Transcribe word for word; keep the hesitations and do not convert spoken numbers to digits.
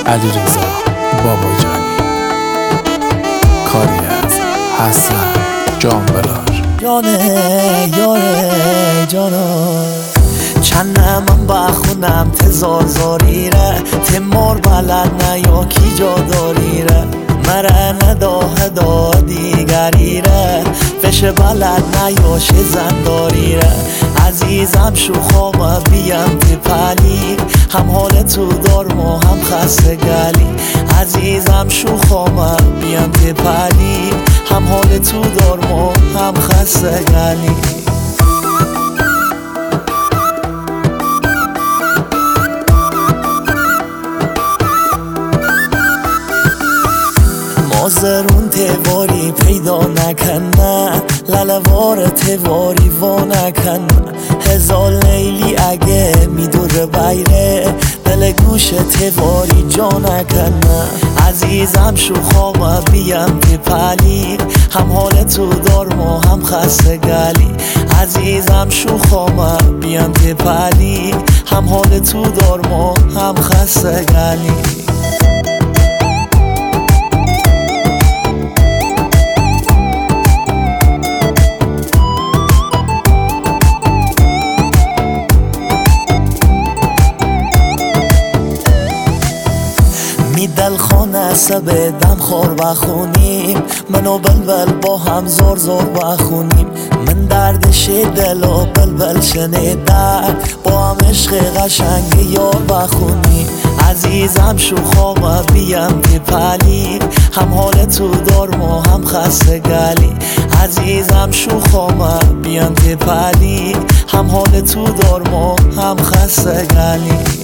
علیرضا باباجانی، کاری از حسن جانبلار. جانه یاره جانا چند من بخونم تزازاری ره تمار بلد نه یا کی جا داری ره مره نداه دا دیگری ره فش بلد نه یا شه زنداری ره عزیزم شوخام بیم تی پلی هم حال تو دارم و هم خسته گلی عزیزم شوخام بیم تی پلی هم حال تو دارم و هم خسته گلی مازرون تیواری پیدا نکنه لالوار تیواری وا نکنه هزار لیلی اگه میدور بیره دل گوش تیواری جا نکنه عزیزم شوخام بیم تی پلی هم حال تو دارم و هم خسته گلی عزیزم شوخام بیم تی پلی هم حال تو دارم و هم خسته گلی دل خانه سبه دم خور بخونیم منو بلبل با هم زور زور بخونیم من دردش دل و بلبل شنیدن با هم عشق قشنگ یار بخونیم عزیزم شوخام بیم تی پلی هم حال تو دارم و هم خسته گلی عزیزم شوخام بیم تی پلی هم حال تو دارم و هم خسته گلی